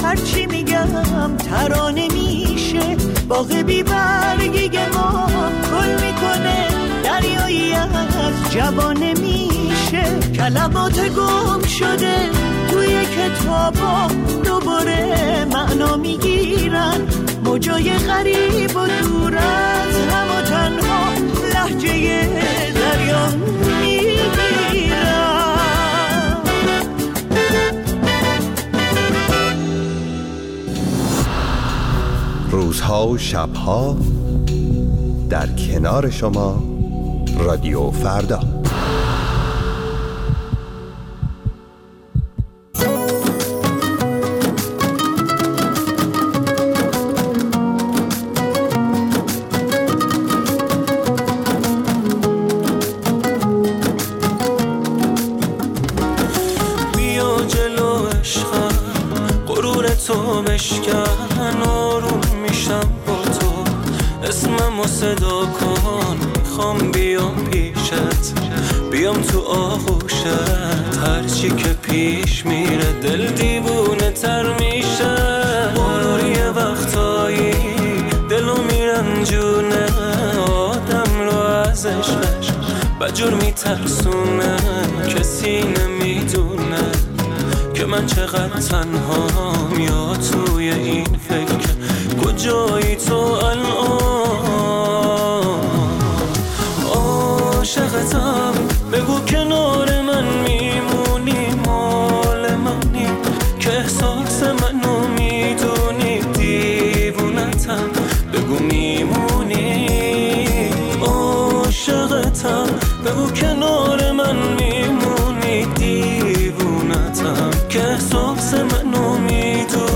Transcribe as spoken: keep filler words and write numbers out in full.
هرچی میگم ترانه میشه. باغ بی برگی ما گل میکنه، دریایی از جوانه میشه. کلمات گم شده توی کتابا دوباره معنا میگیرن. موجای غریب و دور از هم و تنها لهجه دریا میگیرن. روزها و شبها در کنار شما رادیو فردا. بیا جلو عشقم، غرور تو بشکن، آروم میشم با تو، اسممو صدا کن. میخوام بیام پیشت، بیام تو آغوشت، هرچی که پیش میره دل دیوونه تر میشه. غرور یه وقتایی دلو میرنجونه، آدم رو از عشقش بجور میترسونه. کسی نمیدونه که من چقدر تنهام، یا توی این فکر